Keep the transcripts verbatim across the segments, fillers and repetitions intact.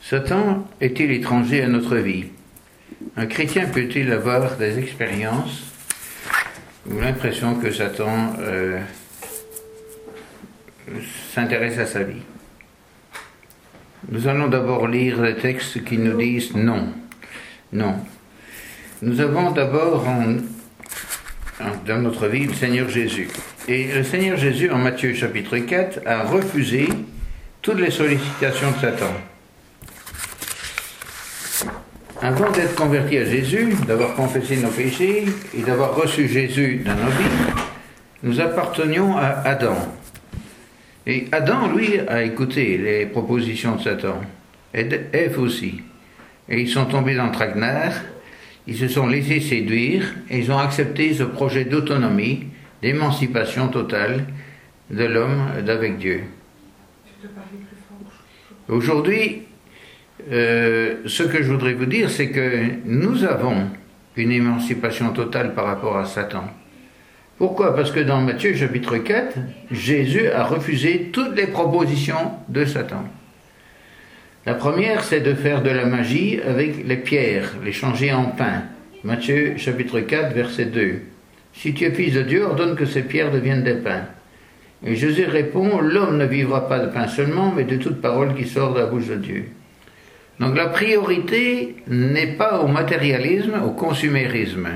Satan est-il étranger à notre vie? Un chrétien peut-il avoir des expériences ou l'impression que Satan euh, s'intéresse à sa vie? Nous allons d'abord lire les textes qui nous disent non. Non. Nous avons d'abord en, en, dans notre vie le Seigneur Jésus. Et le Seigneur Jésus, en Matthieu chapitre quatre, a refusé toutes les sollicitations de Satan. Avant d'être converti à Jésus, d'avoir confessé nos péchés et d'avoir reçu Jésus dans nos vies, nous appartenions à Adam. Et Adam, lui, a écouté les propositions de Satan. Et Ève aussi. Et ils sont tombés dans le traquenard, ils se sont laissés séduire, et ils ont accepté ce projet d'autonomie, d'émancipation totale de l'homme d'avec Dieu. Aujourd'hui, euh, ce que je voudrais vous dire, c'est que nous avons une émancipation totale par rapport à Satan. Pourquoi? Parce que dans Matthieu chapitre quatre, Jésus a refusé toutes les propositions de Satan. La première, c'est de faire de la magie avec les pierres, les changer en pain. Matthieu chapitre quatre, verset deux. Si tu es fils de Dieu, ordonne que ces pierres deviennent des pains. Et Jésus répond, l'homme ne vivra pas de pain seulement, mais de toute parole qui sort de la bouche de Dieu. Donc la priorité n'est pas au matérialisme, au consumérisme.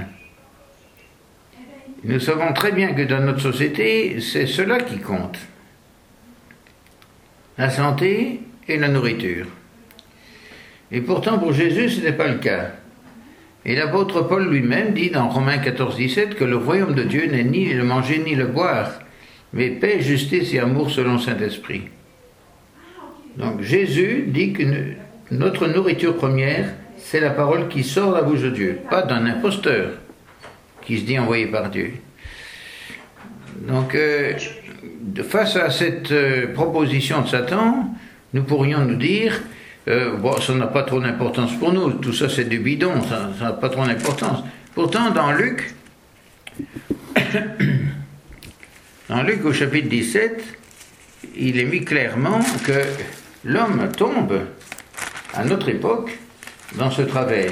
Nous savons très bien que dans notre société, c'est cela qui compte. La santé et la nourriture. Et pourtant, pour Jésus, ce n'est pas le cas. Et l'apôtre Paul lui-même dit dans Romains quatorze, dix-sept que le royaume de Dieu n'est ni le manger ni le boire, mais paix, justice et amour selon le Saint-Esprit. Donc Jésus dit que notre nourriture première, c'est la parole qui sort de la bouche de Dieu, pas d'un imposteur qui se dit envoyé par Dieu. Donc, euh, face à cette euh, proposition de Satan, nous pourrions nous dire, euh, bon, ça n'a pas trop d'importance pour nous, tout ça c'est du bidon, ça n'a pas trop d'importance. Pourtant, dans Luc, dans Luc au chapitre dix-sept, il est mis clairement que l'homme tombe, à notre époque, dans ce travers.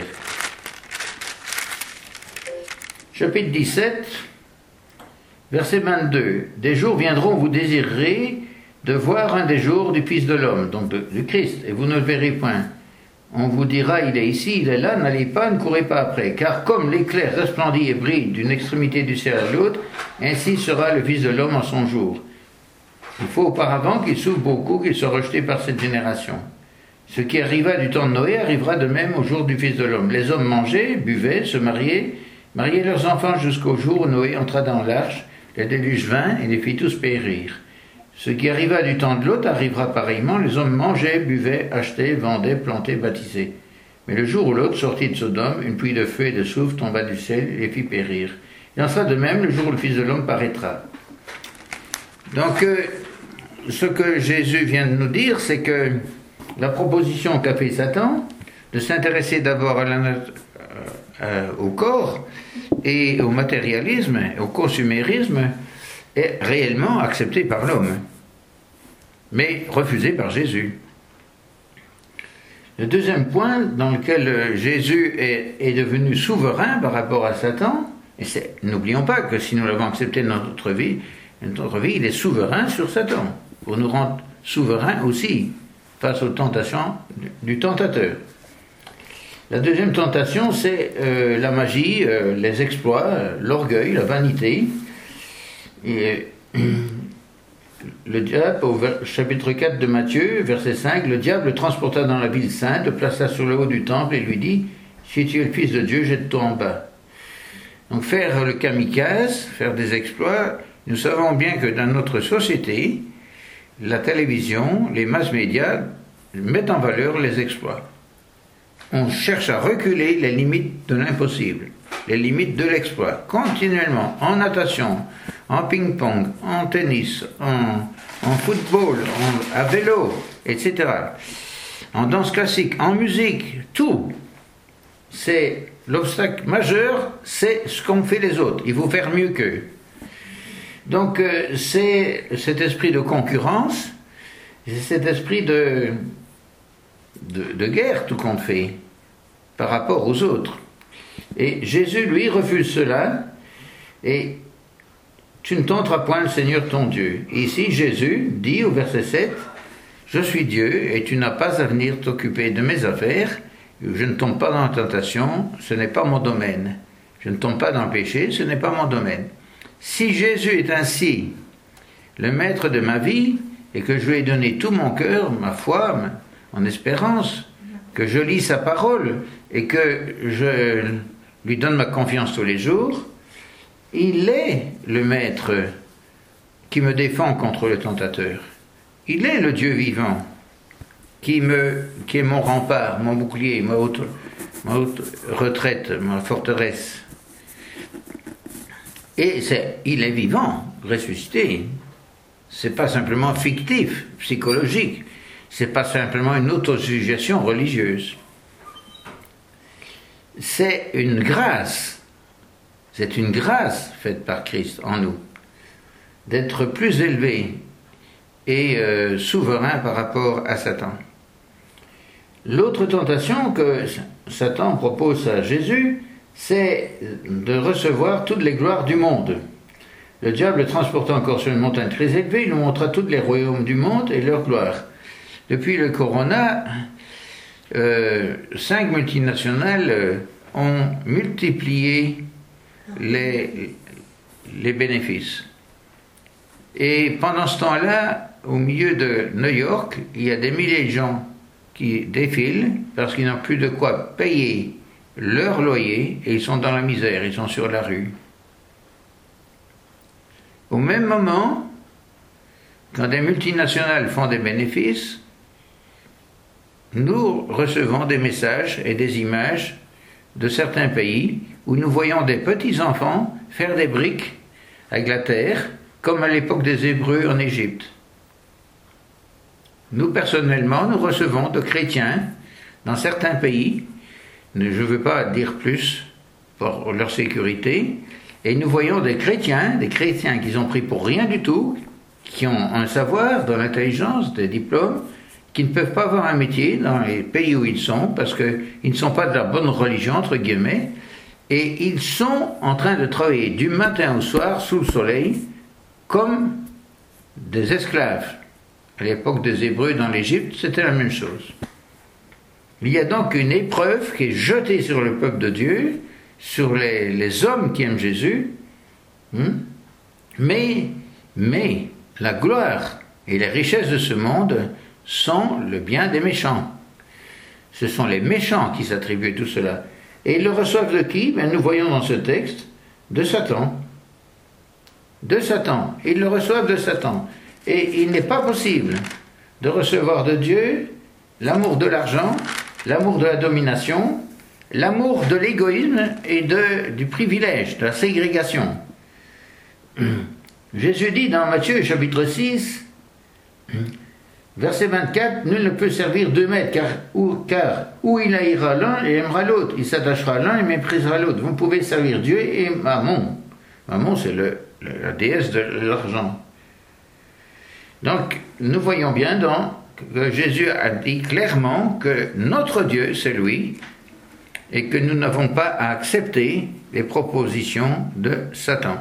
Chapitre dix-sept, verset vingt-deux. Des jours viendront où vous désirerez de voir un des jours du Fils de l'homme, donc de, du Christ, et vous ne le verrez point. On vous dira, il est ici, il est là, n'allez pas, ne courez pas après. Car comme l'éclair resplendit et brille d'une extrémité du ciel à l'autre, ainsi sera le Fils de l'homme en son jour. Il faut auparavant qu'il souffre beaucoup, qu'il soit rejeté par cette génération. Ce qui arriva du temps de Noé arrivera de même au jour du Fils de l'homme. Les hommes mangeaient, buvaient, se mariaient, mariaient leurs enfants jusqu'au jour où Noé entra dans l'arche, le déluge vint et les fit tous périr. Ce qui arriva du temps de Lot arrivera pareillement, les hommes mangeaient, buvaient, achetaient, vendaient, plantaient, bâtissaient. Mais le jour où Lot sortit de Sodome, une pluie de feu et de soufre tomba du ciel et les fit périr. Il en sera de même le jour où le Fils de l'homme paraîtra. Donc, euh, ce que Jésus vient de nous dire, c'est que la proposition qu'a fait Satan, de s'intéresser d'abord à la, euh, au corps et au matérialisme, au consumérisme, est réellement acceptée par l'homme, mais refusée par Jésus. Le deuxième point dans lequel Jésus est, est devenu souverain par rapport à Satan, et n'oublions pas que si nous l'avons accepté dans notre vie, dans notre vie, il est souverain sur Satan, pour nous rendre souverains aussi face aux tentations du tentateur. La deuxième tentation, c'est euh, la magie, euh, les exploits, euh, l'orgueil, la vanité. Et euh, le diable, au chapitre quatre de Matthieu, verset cinq, le diable le transporta dans la ville sainte, le plaça sur le haut du temple et lui dit, si tu es le Fils de Dieu, jette-toi en bas. Donc faire le kamikaze, faire des exploits, nous savons bien que dans notre société, la télévision, les mass médias mettent en valeur les exploits. On cherche à reculer les limites de l'impossible, les limites de l'exploit, continuellement, en natation, en ping-pong, en tennis, en, en football, en, à vélo, et cetera. En danse classique, en musique, tout. C'est l'obstacle majeur, c'est ce qu'ont fait les autres. Il faut faire mieux qu'eux. Donc euh, c'est cet esprit de concurrence, c'est cet esprit de, de, de guerre, tout compte fait, par rapport aux autres. Et Jésus, lui, refuse cela, et tu ne tenteras point le Seigneur ton Dieu. Et ici, Jésus dit au verset sept, je suis Dieu, et tu n'as pas à venir t'occuper de mes affaires, je ne tombe pas dans la tentation, ce n'est pas mon domaine. Je ne tombe pas dans le péché, ce n'est pas mon domaine. Si Jésus est ainsi le maître de ma vie, et que je lui ai donné tout mon cœur, ma foi, en espérance, que je lis sa parole, et que je lui donne ma confiance tous les jours, il est le maître qui me défend contre le tentateur. Il est le Dieu vivant qui, me, qui est mon rempart, mon bouclier, ma haute, ma haute retraite, ma forteresse. Et c'est, il est vivant, ressuscité. C'est pas simplement fictif, psychologique. C'est pas simplement une autosuggestion religieuse. C'est une grâce. C'est une grâce faite par Christ en nous d'être plus élevé et euh, souverain par rapport à Satan. L'autre tentation que Satan propose à Jésus, c'est de recevoir toutes les gloires du monde. Le diable le transporta encore sur une montagne très élevée, il nous montra tous les royaumes du monde et leur gloire. Depuis le Corona, euh, cinq multinationales euh, ont multiplié les, les bénéfices. Et pendant ce temps-là, au milieu de New York, il y a des milliers de gens qui défilent parce qu'ils n'ont plus de quoi payer leur loyer et ils sont dans la misère, ils sont sur la rue. Au même moment, quand des multinationales font des bénéfices, nous recevons des messages et des images de certains pays où nous voyons des petits-enfants faire des briques avec la terre, comme à l'époque des Hébreux en Égypte. Nous, personnellement, nous recevons de chrétiens dans certains pays, je ne veux pas dire plus pour leur sécurité, et nous voyons des chrétiens, des chrétiens qui ont pris pour rien du tout, qui ont un savoir, de l'intelligence, des diplômes, qui ne peuvent pas avoir un métier dans les pays où ils sont, parce qu'ils ne sont pas de la bonne religion, entre guillemets, et ils sont en train de travailler du matin au soir, sous le soleil, comme des esclaves. À l'époque des Hébreux dans l'Égypte, c'était la même chose. Il y a donc une épreuve qui est jetée sur le peuple de Dieu, sur les, les hommes qui aiment Jésus, hein? mais, mais la gloire et les richesses de ce monde sont le bien des méchants. Ce sont les méchants qui s'attribuent tout cela. Et ils le reçoivent de qui? Ben, nous voyons dans ce texte, de Satan. De Satan. Ils le reçoivent de Satan. Et il n'est pas possible de recevoir de Dieu l'amour de l'argent, l'amour de la domination, l'amour de l'égoïsme et de, du privilège, de la ségrégation. Jésus dit dans Matthieu chapitre six, verset vingt-quatre, « Nul ne peut servir deux maîtres, car où, car où il haïra l'un et aimera l'autre, il s'attachera à l'un et méprisera l'autre. Vous pouvez servir Dieu et Mammon. » Mammon, c'est le, le, la déesse de l'argent. Donc, nous voyons bien donc que Jésus a dit clairement que notre Dieu, c'est lui, et que nous n'avons pas à accepter les propositions de Satan.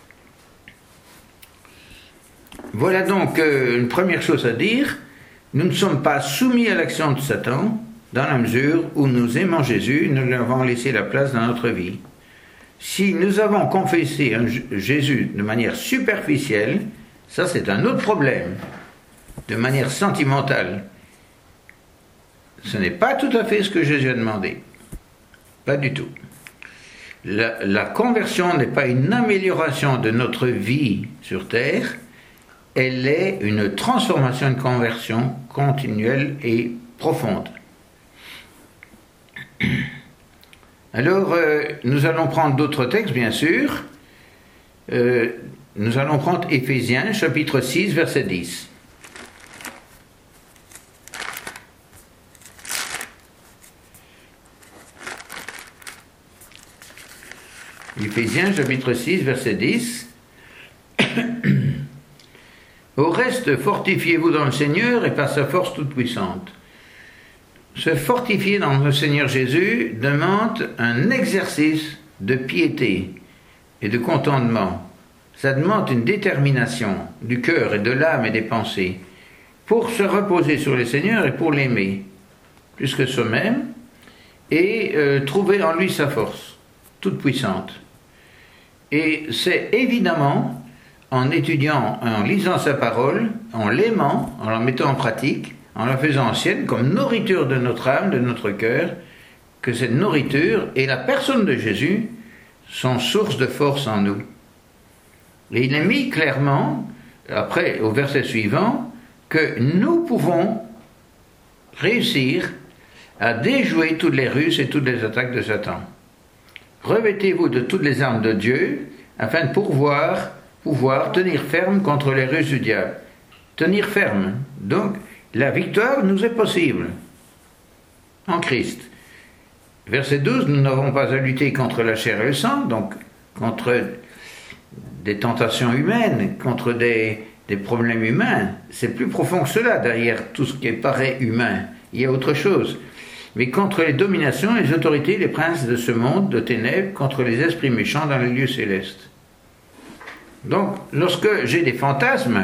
Voilà donc euh, une première chose à dire. Nous ne sommes pas soumis à l'action de Satan dans la mesure où nous aimons Jésus, nous lui avons laissé la place dans notre vie. Si nous avons confessé un Jésus de manière superficielle, ça c'est un autre problème, de manière sentimentale. Ce n'est pas tout à fait ce que Jésus a demandé. Pas du tout. La, la conversion n'est pas une amélioration de notre vie sur terre, elle est une transformation, une conversion continuelle et profonde. Alors, euh, nous allons prendre d'autres textes, bien sûr. Euh, nous allons prendre Éphésiens, chapitre six, verset dix. Éphésiens, chapitre six, verset dix. Au reste, fortifiez-vous dans le Seigneur et par sa force toute puissante. Se fortifier dans le Seigneur Jésus demande un exercice de piété et de contentement. Ça demande une détermination du cœur et de l'âme et des pensées pour se reposer sur le Seigneur et pour l'aimer plus que soi-même et euh, trouver en lui sa force toute puissante. Et c'est évidemment en étudiant, en lisant sa parole, en l'aimant, en la mettant en pratique, en la faisant ancienne comme nourriture de notre âme, de notre cœur, que cette nourriture et la personne de Jésus sont source de force en nous. Et il est mis clairement, après au verset suivant, que nous pouvons réussir à déjouer toutes les ruses et toutes les attaques de Satan. Revêtez-vous de toutes les armes de Dieu, afin de pouvoir, pouvoir tenir ferme contre les ruses du diable. Tenir ferme. Donc, la victoire nous est possible en Christ. Verset douze, nous n'avons pas à lutter contre la chair et le sang, donc contre des tentations humaines, contre des, des problèmes humains. C'est plus profond que cela, derrière tout ce qui paraît humain. Il y a autre chose. Mais contre les dominations, les autorités, les princes de ce monde de ténèbres, contre les esprits méchants dans les lieux célestes. Donc, lorsque j'ai des fantasmes,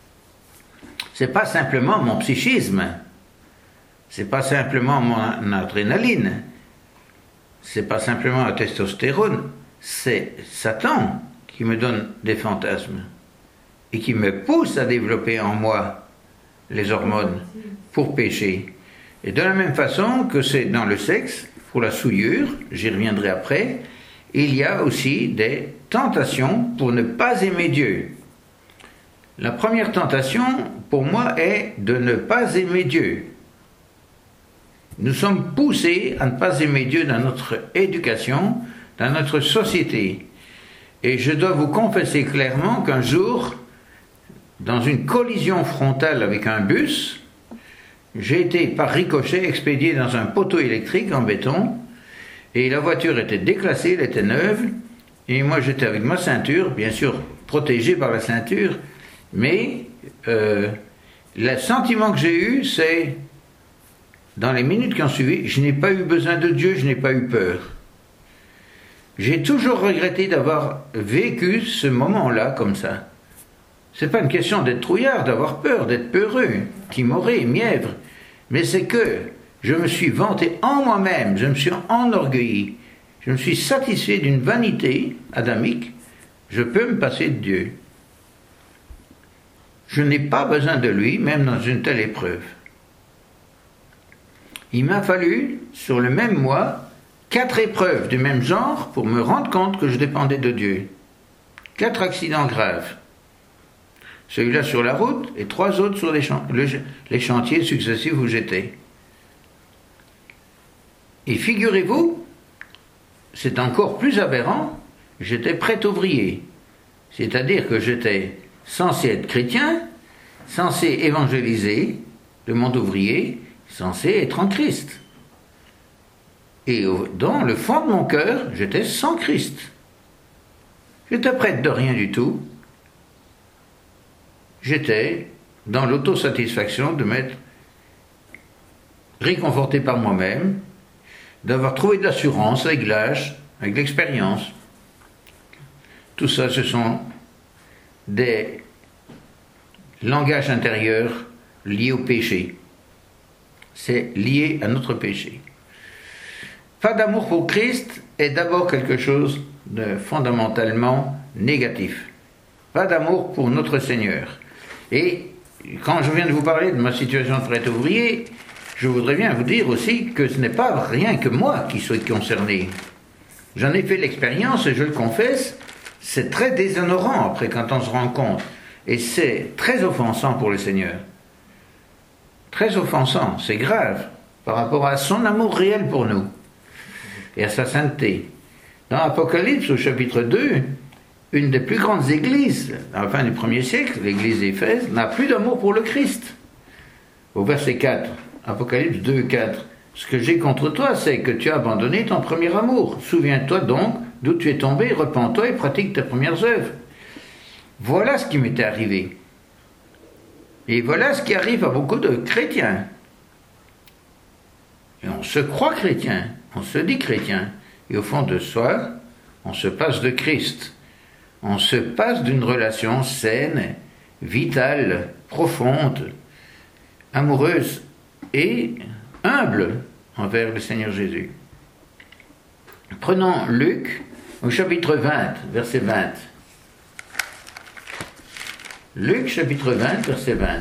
c'est pas simplement mon psychisme, c'est pas simplement mon adrénaline, c'est pas simplement la testostérone, c'est Satan qui me donne des fantasmes et qui me pousse à développer en moi les hormones pour pécher. Et de la même façon que c'est dans le sexe, pour la souillure, j'y reviendrai après, il y a aussi des tentations pour ne pas aimer Dieu. La première tentation, pour moi, est de ne pas aimer Dieu. Nous sommes poussés à ne pas aimer Dieu dans notre éducation, dans notre société. Et je dois vous confesser clairement qu'un jour, dans une collision frontale avec un bus, j'ai été par ricochet expédié dans un poteau électrique en béton, et la voiture était déclassée, elle était neuve, et moi j'étais avec ma ceinture, bien sûr protégé par la ceinture, mais euh, le sentiment que j'ai eu, c'est, dans les minutes qui ont suivi, je n'ai pas eu besoin de Dieu, je n'ai pas eu peur. J'ai toujours regretté d'avoir vécu ce moment-là comme ça. C'est pas une question d'être trouillard, d'avoir peur, d'être peureux, timoré, mièvre, mais c'est que je me suis vanté en moi-même, je me suis enorgueilli, je me suis satisfait d'une vanité adamique, je peux me passer de Dieu. Je n'ai pas besoin de lui, même dans une telle épreuve. Il m'a fallu, sur le même mois, quatre épreuves du même genre pour me rendre compte que je dépendais de Dieu. Quatre accidents graves. Celui-là sur la route et trois autres sur les, chan- le, les chantiers successifs où j'étais. Et figurez-vous, c'est encore plus aberrant, j'étais prêt ouvrier. C'est-à-dire que j'étais censé être chrétien, censé évangéliser le monde ouvrier, censé être en Christ. Et dans le fond de mon cœur, j'étais sans Christ. J'étais prêtre de rien du tout. J'étais dans l'autosatisfaction de m'être réconforté par moi-même, d'avoir trouvé de l'assurance avec l'âge, avec l'expérience. Tout ça, ce sont des langages intérieurs liés au péché. C'est lié à notre péché. Pas d'amour pour Christ est d'abord quelque chose de fondamentalement négatif. Pas d'amour pour notre Seigneur. Et quand je viens de vous parler de ma situation de prêtre ouvrier, je voudrais bien vous dire aussi que ce n'est pas rien que moi qui suis concerné. J'en ai fait l'expérience et je le confesse, c'est très déshonorant après quand on se rend compte. Et c'est très offensant pour le Seigneur. Très offensant, c'est grave par rapport à son amour réel pour nous et à sa sainteté. Dans Apocalypse, au chapitre deux, une des plus grandes églises, à la fin du premier siècle, l'église d'Éphèse, n'a plus d'amour pour le Christ. Au verset quatre, Apocalypse deux, quatre, « Ce que j'ai contre toi, c'est que tu as abandonné ton premier amour. Souviens-toi donc d'où tu es tombé, repens-toi et pratique tes premières œuvres. » Voilà ce qui m'était arrivé. Et voilà ce qui arrive à beaucoup de chrétiens. on se croit chrétien, on se dit chrétien, et au fond de soi, on se passe de Christ. On se passe d'une relation saine, vitale, profonde, amoureuse et humble envers le Seigneur Jésus. Prenons Luc au chapitre vingt, verset vingt. Luc chapitre vingt, verset vingt.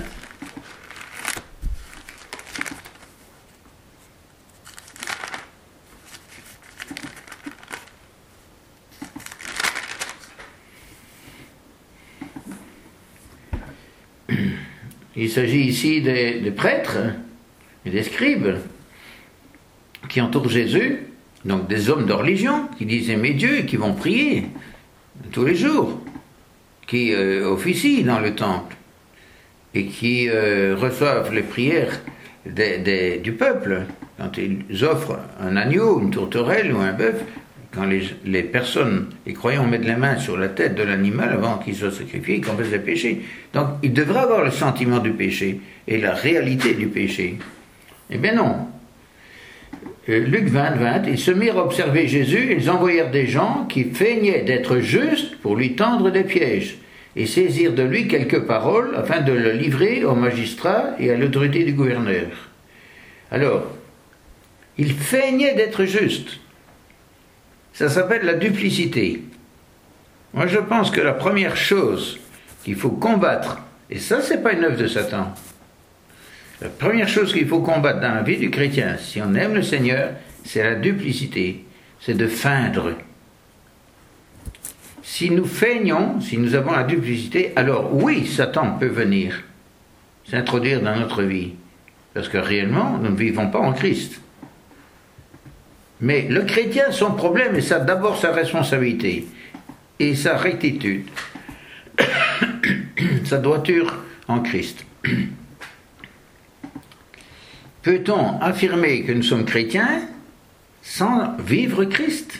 Il s'agit ici des, des prêtres et des scribes qui entourent Jésus, donc des hommes de religion qui disent aimer Dieu et qui vont prier tous les jours, qui euh, officient dans le temple et qui euh, reçoivent les prières des, des, du peuple quand ils offrent un agneau, une tourterelle ou un bœuf. Quand les, les personnes, les croyants mettent la main sur la tête de l'animal avant qu'il soit sacrifié, ils confessent le péché. Donc, ils devraient avoir le sentiment du péché et la réalité du péché. Eh bien non. Euh, Luc vingt, vingt, ils se mirent à observer Jésus, ils envoyèrent des gens qui feignaient d'être justes pour lui tendre des pièges et saisirent de lui quelques paroles afin de le livrer aux magistrats et à l'autorité du gouverneur. Alors, ils feignaient d'être justes. Ça s'appelle la duplicité. Moi, je pense que la première chose qu'il faut combattre, et ça, c'est pas une œuvre de Satan, la première chose qu'il faut combattre dans la vie du chrétien, si on aime le Seigneur, c'est la duplicité, c'est de feindre. Si nous feignons, si nous avons la duplicité, alors oui, Satan peut venir s'introduire dans notre vie, parce que réellement, nous ne vivons pas en Christ. Mais le chrétien, son problème, et ça d'abord sa responsabilité, et sa rectitude, sa droiture en Christ. Peut-on affirmer que nous sommes chrétiens sans vivre Christ?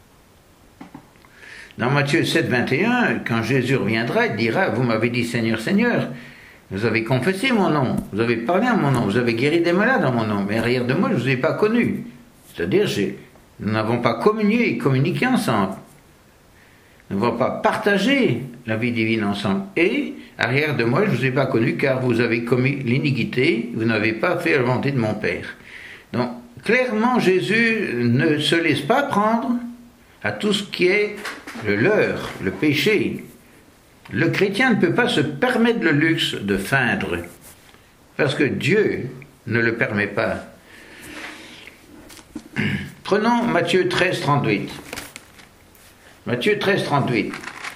Dans Matthieu sept, vingt et un, quand Jésus reviendra, il dira, vous m'avez dit Seigneur, Seigneur, vous avez confessé mon nom, vous avez parlé en mon nom, vous avez guéri des malades en mon nom, mais arrière de moi, je ne vous ai pas connu. C'est-à-dire, nous n'avons pas communié et communiqué ensemble. Nous n'avons pas partagé la vie divine ensemble. Et, arrière de moi, je ne vous ai pas connu car vous avez commis l'iniquité, vous n'avez pas fait la volonté de mon Père. Donc, clairement, Jésus ne se laisse pas prendre à tout ce qui est le leurre, le péché. Le chrétien ne peut pas se permettre le luxe de feindre, parce que Dieu ne le permet pas. Prenons Matthieu treize, trente-huit. Matthieu treize, trente-huit.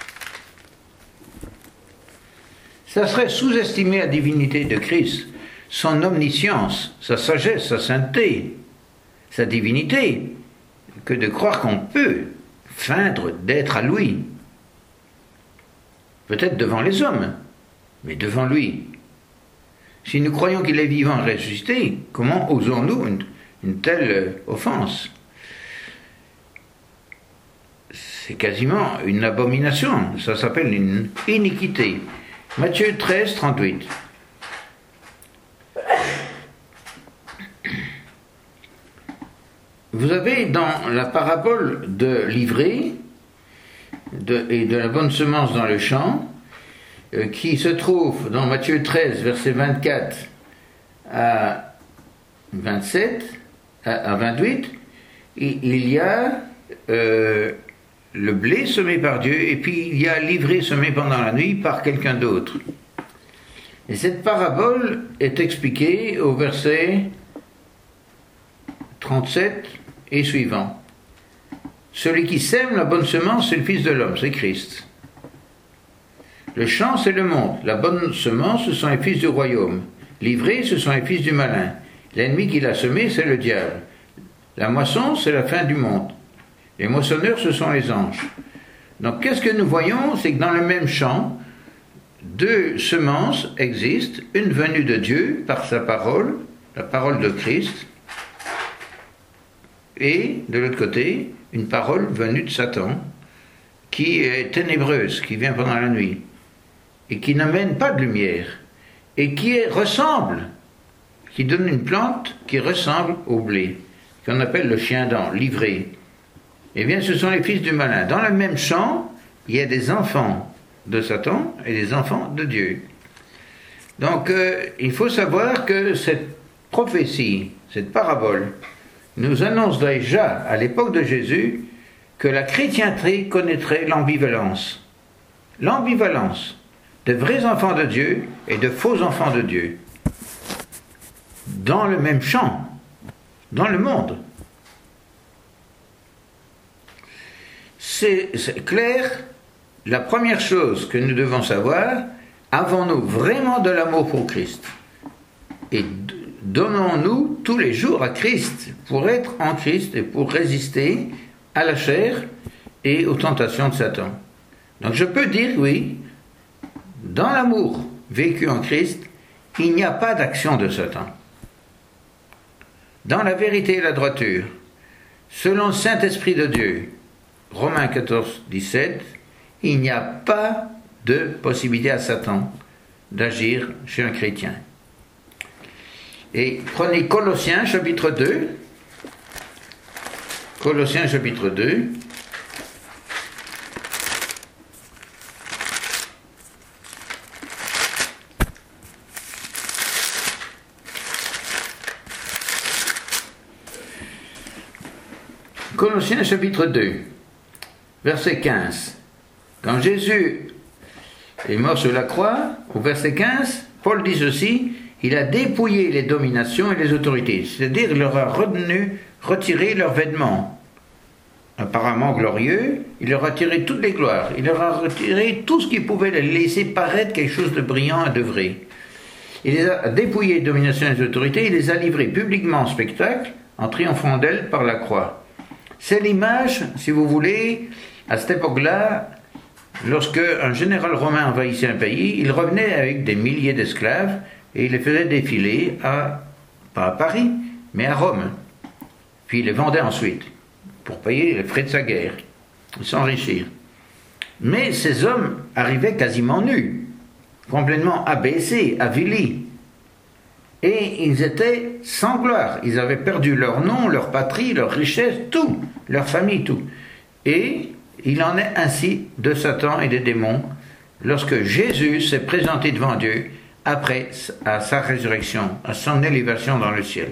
Ça serait sous-estimer la divinité de Christ, son omniscience, sa sagesse, sa sainteté, sa divinité, que de croire qu'on peut feindre d'être à lui. Peut-être devant les hommes, mais devant lui. Si nous croyons qu'il est vivant et ressuscité, comment osons-nous une, une telle offense? C'est quasiment une abomination, ça s'appelle une iniquité. Matthieu treize, trente-huit. Vous avez dans la parabole de l'ivraie de, et de la bonne semence dans le champ, euh, qui se trouve dans Matthieu treize, versets vingt-quatre à vingt-sept, à, à vingt-huit, il, il y a euh, le blé semé par Dieu, et puis il y a l'ivraie semée pendant la nuit par quelqu'un d'autre. Et cette parabole est expliquée au verset trente-sept et suivant. Celui qui sème la bonne semence, c'est le Fils de l'homme, c'est Christ. Le champ, c'est le monde. La bonne semence, ce sont les fils du royaume. L'ivraie, ce sont les fils du malin. L'ennemi qui l'a semé, c'est le diable. La moisson, c'est la fin du monde. Les moissonneurs, ce sont les anges. Donc, qu'est-ce que nous voyons? C'est que dans le même champ, deux semences existent, une venue de Dieu par sa parole, la parole de Christ, et de l'autre côté, une parole venue de Satan, qui est ténébreuse, qui vient pendant la nuit, et qui n'amène pas de lumière, et qui est, ressemble, qui donne une plante qui ressemble au blé. qu'on appelle le chien-dent, livré. Eh bien, ce sont les fils du malin. Dans le même champ, il y a des enfants de Satan et des enfants de Dieu. Donc, euh, il faut savoir que cette prophétie, cette parabole, nous annonce déjà, à l'époque de Jésus, que la chrétienté connaîtrait l'ambivalence. L'ambivalence de vrais enfants de Dieu et de faux enfants de Dieu. Dans le même champ, dans le monde. C'est, c'est clair, la première chose que nous devons savoir, avons-nous vraiment de l'amour pour Christ? Et donnons-nous tous les jours à Christ pour être en Christ et pour résister à la chair et aux tentations de Satan. Donc je peux dire, oui, dans l'amour vécu en Christ, il n'y a pas d'action de Satan. Dans la vérité et la droiture, selon le Saint-Esprit de Dieu, Romains quatorze, dix-sept, il n'y a pas de possibilité à Satan d'agir chez un chrétien. Et prenez Colossiens chapitre deux, Colossiens chapitre deux, Colossiens chapitre deux, verset quinze. Quand Jésus est mort sur la croix, au verset quinze, Paul dit ceci, il a dépouillé les dominations et les autorités, c'est-à-dire il leur a retenu, retiré leurs vêtements. Apparemment glorieux, il leur a retiré toutes les gloires, il leur a retiré tout ce qui pouvait les laisser paraître quelque chose de brillant et de vrai. Il les a dépouillé les dominations et les autorités, il les a livrés publiquement en spectacle, en triomphant d'elles par la croix. C'est l'image, si vous voulez, à cette époque-là, lorsque un général romain envahissait un pays, il revenait avec des milliers d'esclaves et il les faisait défiler à, pas à Paris, mais à Rome. Puis il les vendait ensuite pour payer les frais de sa guerre, s'enrichir. Mais ces hommes arrivaient quasiment nus, complètement abaissés, avilis. Et ils étaient sans gloire. Ils avaient perdu leur nom, leur patrie, leur richesse, tout, leur famille, tout. Et il en est ainsi de Satan et des démons lorsque Jésus s'est présenté devant Dieu après à sa résurrection, à son élévation dans le ciel.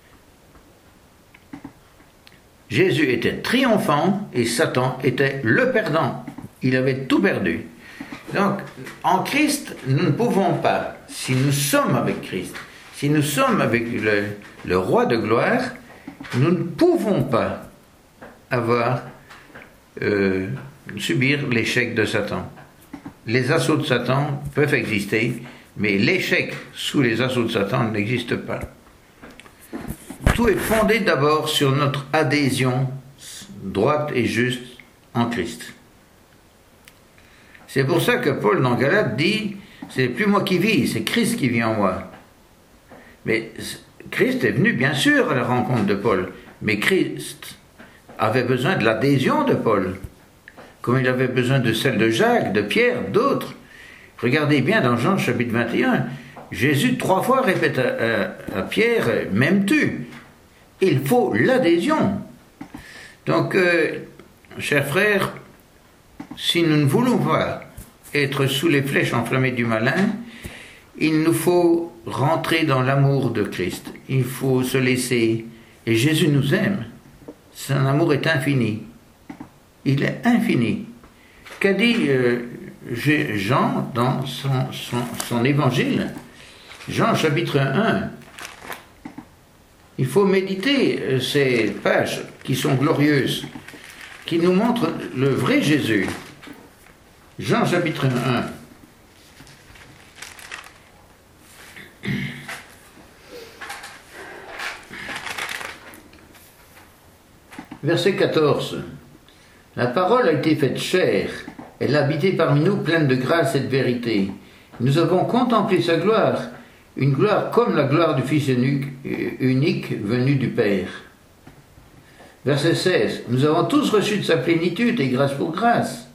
Jésus était triomphant et Satan était le perdant. Il avait tout perdu. Donc, en Christ, nous ne pouvons pas, si nous sommes avec Christ, si nous sommes avec le, le roi de gloire, nous ne pouvons pas avoir, euh, subir l'échec de Satan. Les assauts de Satan peuvent exister, mais l'échec sous les assauts de Satan n'existe pas. Tout est fondé d'abord sur notre adhésion droite et juste en Christ. C'est pour ça que Paul dans Galates dit, c'est plus moi qui vis, c'est Christ qui vit en moi. Mais Christ est venu bien sûr à la rencontre de Paul, mais Christ avait besoin de l'adhésion de Paul, comme il avait besoin de celle de Jacques, de Pierre, d'autres. Regardez bien dans Jean chapitre vingt et un, Jésus trois fois répète à, à, à Pierre, m'aimes-tu? Il faut l'adhésion. Donc, euh, chers frères, si nous ne voulons pas être sous les flèches enflammées du malin, il nous faut rentrer dans l'amour de Christ. Il faut se laisser. Et Jésus nous aime. Son amour est infini. Il est infini. Qu'a dit euh, Jean dans son, son, son évangile? Jean chapitre un. Il faut méditer ces pages qui sont glorieuses, qui nous montrent le vrai Jésus. Jean chapitre un. Verset quatorze. La parole a été faite chair, elle a habité parmi nous pleine de grâce et de vérité. Nous avons contemplé sa gloire, une gloire comme la gloire du Fils unique venu du Père. Verset seize. Nous avons tous reçu de sa plénitude et grâce pour grâce.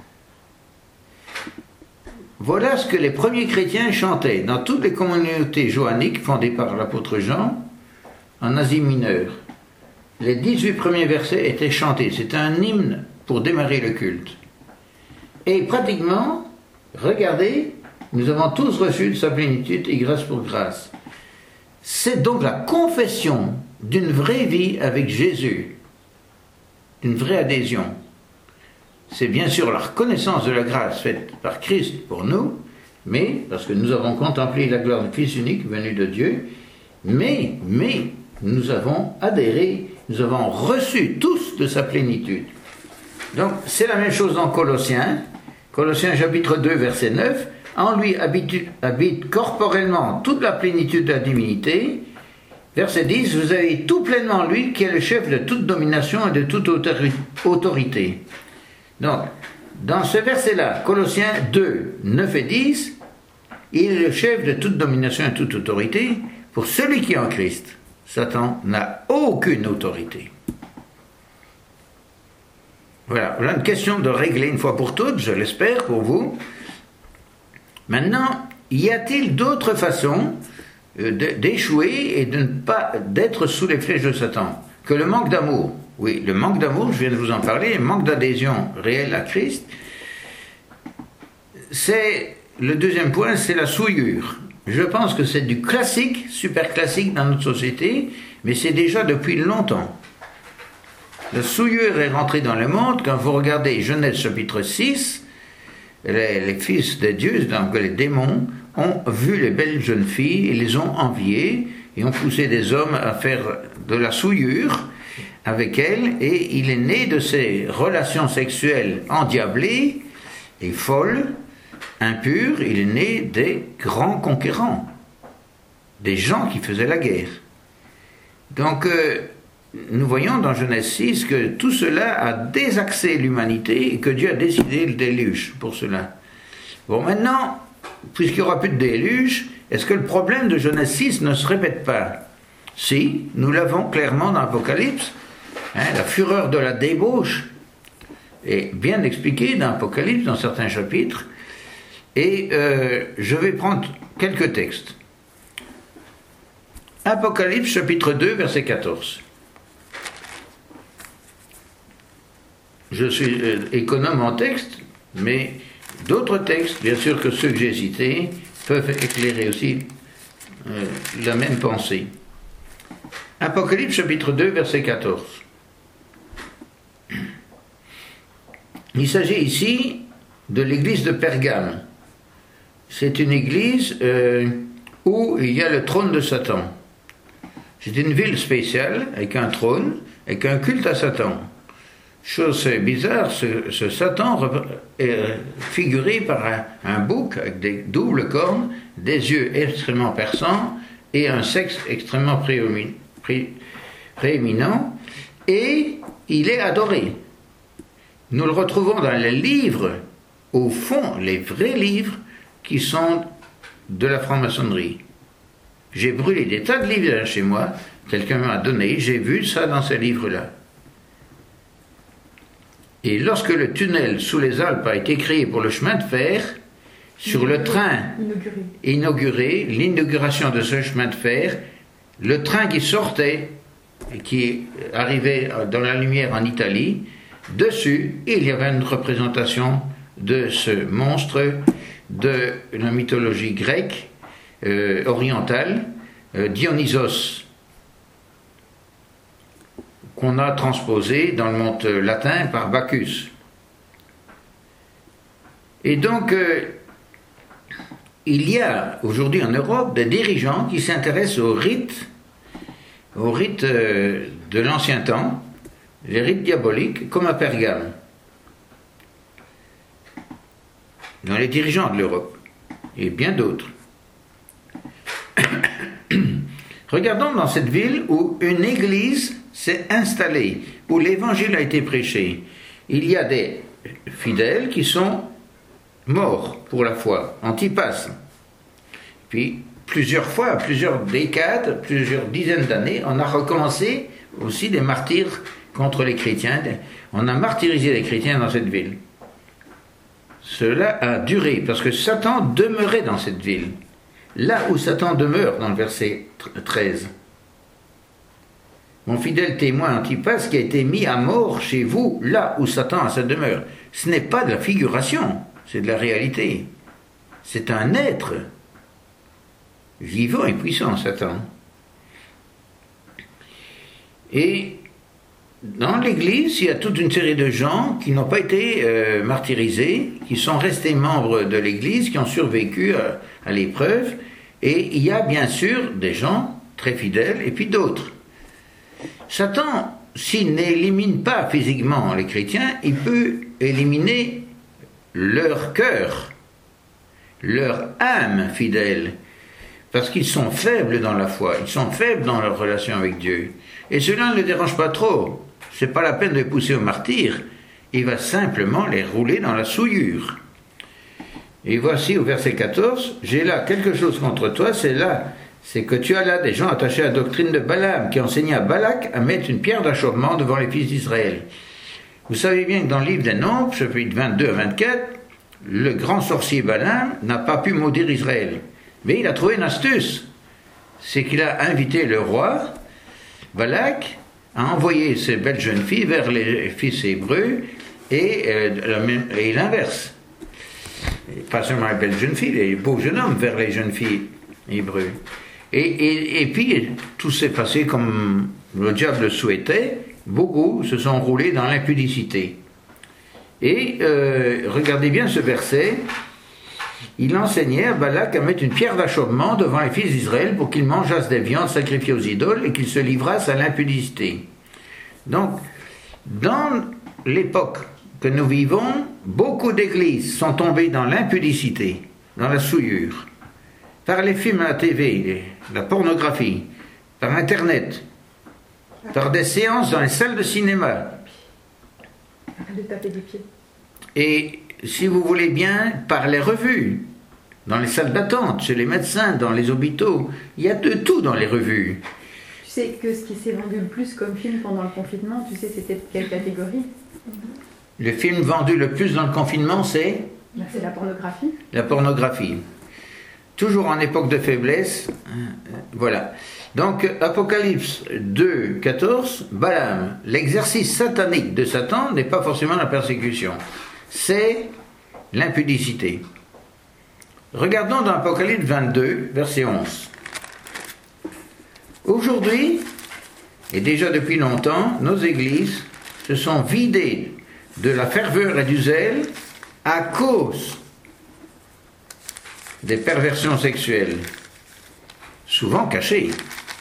Voilà ce que les premiers chrétiens chantaient dans toutes les communautés johanniques fondées par l'apôtre Jean en Asie mineure. les dix-huit premiers versets étaient chantés. C'était un hymne pour démarrer le culte. Et pratiquement, regardez, nous avons tous reçu de sa plénitude et grâce pour grâce. C'est donc la confession d'une vraie vie avec Jésus, d'une vraie adhésion. C'est bien sûr la reconnaissance de la grâce faite par Christ pour nous, mais, parce que nous avons contemplé la gloire du Fils unique venu de Dieu, mais, mais, nous avons adhéré, nous avons reçu tous de sa plénitude. Donc, c'est la même chose dans Colossiens, Colossiens chapitre deux, verset neuf, en lui habite, habite corporellement toute la plénitude de la divinité. Verset dix, vous avez tout pleinement lui qui est le chef de toute domination et de toute autorité. Donc, dans ce verset-là, Colossiens deux, neuf et dix, il est le chef de toute domination et de toute autorité. Pour celui qui est en Christ, Satan n'a aucune autorité. Voilà, voilà une question de régler une fois pour toutes, je l'espère pour vous. Maintenant, y a-t-il d'autres façons d'échouer et de ne pas d'être sous les flèches de Satan que le manque d'amour? Oui, le manque d'amour, je viens de vous en parler, le manque d'adhésion réelle à Christ. C'est le deuxième point, c'est la souillure. Je pense que c'est du classique, super classique dans notre société, mais c'est déjà depuis longtemps. La souillure est rentrée dans le monde. Quand vous regardez Genèse chapitre six, les, les fils de Dieu, donc les démons, ont vu les belles jeunes filles et les ont enviées et ont poussé des hommes à faire de la souillure avec elles, et il est né de ces relations sexuelles endiablées et folles, impures, il est né des grands conquérants, des gens qui faisaient la guerre. Donc, euh, nous voyons dans Genèse six que tout cela a désaxé l'humanité et que Dieu a décidé le déluge pour cela. Bon, maintenant, puisqu'il n'y aura plus de déluge, est-ce que le problème de Genèse six ne se répète pas? Si, nous l'avons clairement dans l'Apocalypse, hein, la fureur de la débauche est bien expliquée dans l'Apocalypse, dans certains chapitres, et euh, je vais prendre quelques textes. Apocalypse chapitre deux, verset quatorze. Je suis euh, économe en texte, mais d'autres textes, bien sûr que ceux que j'ai cités, peuvent éclairer aussi euh, la même pensée. Apocalypse chapitre deux, verset quatorze. Il s'agit ici de l'église de Pergame. C'est une église euh, où il y a le trône de Satan. C'est une ville spéciale, avec un trône, avec un culte à Satan. Chose bizarre, ce, ce Satan est figuré par un, un bouc avec des doubles cornes, des yeux extrêmement perçants et un sexe extrêmement prééminent, pré, prééminent, et il est adoré. Nous le retrouvons dans les livres, au fond, les vrais livres qui sont de la franc-maçonnerie. J'ai brûlé des tas de livres chez moi, quelqu'un m'a donné, j'ai vu ça dans ces livres-là. Et lorsque le tunnel sous les Alpes a été créé pour le chemin de fer, sur le train inauguré, inauguré l'inauguration de ce chemin de fer, le train qui sortait et qui arrivait dans la lumière en Italie, dessus, il y avait une représentation de ce monstre de la mythologie grecque, euh, orientale, euh, Dionysos, qu'on a transposé dans le monde latin par Bacchus. Et donc, euh, il y a aujourd'hui en Europe des dirigeants qui s'intéressent aux rites, aux rites euh, de l'ancien temps, les rites diaboliques, comme à Pergame, dans les dirigeants de l'Europe, et bien d'autres. Regardons dans cette ville où une église s'est installée, où l'évangile a été prêché. Il y a des fidèles qui sont morts pour la foi, Antipas. Puis, plusieurs fois, plusieurs décades, plusieurs dizaines d'années, on a recommencé aussi des martyrs contre les chrétiens. On a martyrisé les chrétiens dans cette ville. Cela a duré, parce que Satan demeurait dans cette ville. Là où Satan demeure, dans le verset treize. mon fidèle témoin Antipas, qui a été mis à mort chez vous, là où Satan a sa demeure. Ce n'est pas de la figuration, c'est de la réalité. C'est un être vivant et puissant, Satan. Et dans l'Église, il y a toute une série de gens qui n'ont pas été euh, martyrisés, qui sont restés membres de l'Église, qui ont survécu à, à l'épreuve, et il y a bien sûr des gens très fidèles, et puis d'autres. Satan, s'il n'élimine pas physiquement les chrétiens, il peut éliminer leur cœur, leur âme fidèle, parce qu'ils sont faibles dans la foi, ils sont faibles dans leur relation avec Dieu. Et cela ne le dérange pas trop. C'est pas la peine de les pousser au martyre. Il va simplement les rouler dans la souillure. Et voici au verset quatorze, j'ai là quelque chose contre toi, c'est là, c'est que tu as là des gens attachés à la doctrine de Balaam, qui enseignait à Balak à mettre une pierre d'achoppement devant les fils d'Israël. Vous savez bien que dans le livre des Nombres, chapitre vingt-deux à vingt-quatre, le grand sorcier Balaam n'a pas pu maudire Israël. Mais il a trouvé une astuce. C'est qu'il a invité le roi, Balak, à envoyer ces belles jeunes filles vers les fils hébreux et, euh, et l'inverse. Pas seulement les belles jeunes filles, les beaux jeunes hommes vers les jeunes filles hébreux. Et, et, et puis, tout s'est passé comme le diable le souhaitait. Beaucoup se sont roulés dans l'impudicité. Et euh, regardez bien ce verset. Il enseignait à Balak à mettre une pierre d'achoppement devant les fils d'Israël pour qu'ils mangeassent des viandes sacrifiées aux idoles et qu'ils se livrassent à l'impudicité. Donc, dans l'époque que nous vivons, beaucoup d'églises sont tombées dans l'impudicité, dans la souillure, par les films à la T V, la pornographie, par Internet, par des séances dans les salles de cinéma. De taper des pieds. Et, si vous voulez bien, par les revues, dans les salles d'attente, chez les médecins, dans les hôpitaux. Il y a de tout dans les revues. Tu sais que ce qui s'est vendu le plus comme film pendant le confinement, tu sais c'était de quelle catégorie? Le film vendu le plus dans le confinement, c'est Ben, c'est la pornographie. La pornographie. Toujours en époque de faiblesse. Voilà. Donc, Apocalypse deux, quatorze, Balaam. L'exercice satanique de Satan n'est pas forcément la persécution. C'est l'impudicité. Regardons dans Apocalypse vingt-deux, verset onze. Aujourd'hui, et déjà depuis longtemps, nos églises se sont vidées de la ferveur et du zèle à cause des perversions sexuelles, souvent cachées.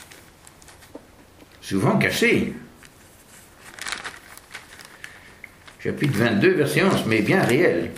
Souvent cachées. Chapitre vingt-deux, verset onze, mais bien réel.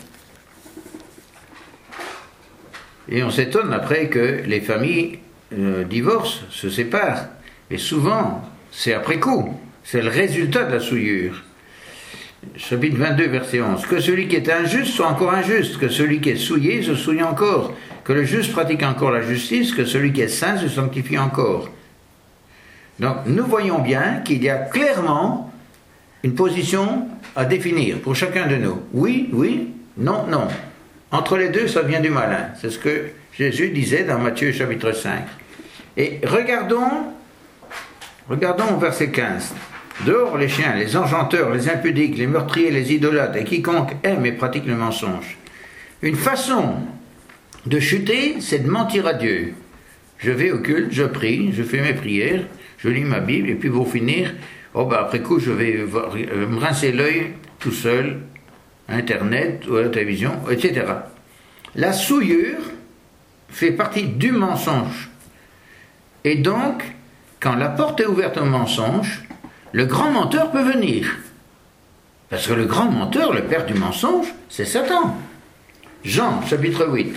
Et on s'étonne après que les familles euh, divorcent, se séparent. Et souvent, c'est après coup. C'est le résultat de la souillure. Chapitre vingt-deux, verset onze. Que celui qui est injuste soit encore injuste, que celui qui est souillé se souille encore, que le juste pratique encore la justice, que celui qui est saint se sanctifie encore. Donc nous voyons bien qu'il y a clairement une position à définir pour chacun de nous. Oui, oui, non, non. Entre les deux, ça vient du malin. C'est ce que Jésus disait dans Matthieu chapitre cinq. Et regardons, regardons au verset quinze. Dehors les chiens, les enchanteurs, les impudiques, les meurtriers, les idolâtres, et quiconque aime et pratique le mensonge. Une façon de chuter, c'est de mentir à Dieu. Je vais au culte, je prie, je fais mes prières, je lis ma Bible, et puis pour finir, oh ben après coup, je vais voir, euh, me rincer l'œil tout seul, Internet ou à la télévision, et cetera. La souillure fait partie du mensonge. Et donc, quand la porte est ouverte au mensonge, le grand menteur peut venir. Parce que le grand menteur, le père du mensonge, c'est Satan. Jean, chapitre huit.